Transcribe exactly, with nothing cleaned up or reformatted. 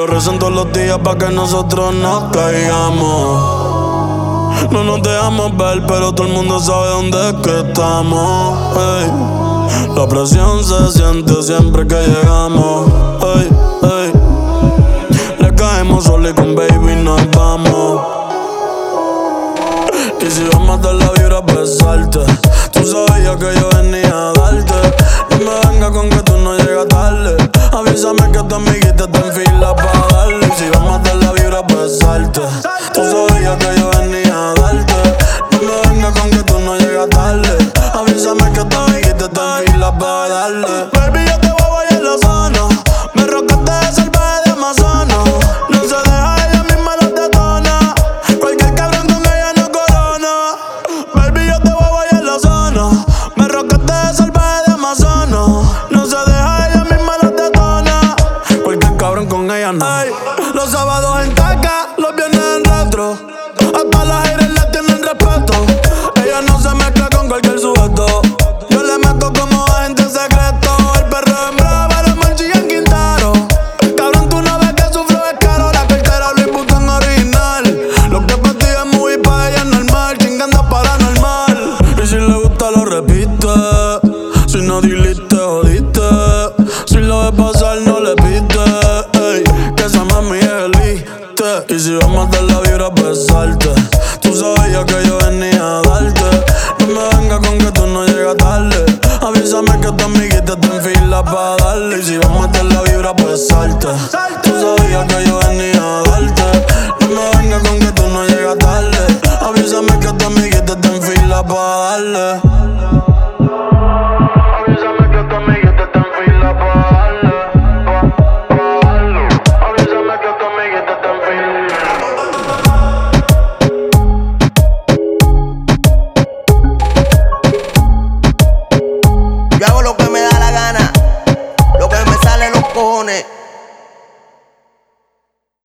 rezan todos los días pa' que nosotros no caigamos. No nos dejamos ver, pero todo el mundo sabe dónde es que estamos. Ey. La presión se siente siempre que llegamos. Ey, ey. Le caemos solo y con baby nos vamos. Y si vamos a matar la vibra, besarte. Tú sabías que yo venía a darte. No me venga con que tú no llegas tarde. Avísame que tu amiguita está en fila pa' darle. Y si vamos a matar la vibra, besarte. Tú sabías que yo venía a darte. No me venga con que tú no llegas tarde. Avísame que tu amiguita está en fila pa' darle. Baby, yo te voy a bailar la zona. Me rocaste de salvaje de Amazonas. No se deja, ella misma los detona. Cualquier cabrón con ella no corona. Baby, yo te voy a bailar la zona. Me rocaste de salvaje de Amazonas. No se deja, ella misma los detona. Cualquier cabrón con ella no. Ay, los sábados en taca, los viernes en retro. Hasta las aires le tienen respeto. Ella no se mezcla con cualquier sujeto. Yo le meto como agente secreto. El perro en brava, los marchillos en Quintero. Cabrón, tú no ves que su flow es caro. La cartera Louis Vuitton original. Lo que para ti es muy pa' ella es normal. Chingando paranormal. Y si le gusta lo repite. Si no diliste, jodiste. Si lo ves pasar, no le pite. Ey, que esa mami es elite. Y si vamos a matar la vibra, besarte. Tú sabías que yo venía a darte. No me venga con que tú no llegas tarde. Avísame que tu amiguita está en fila pa' darle. Y si vamos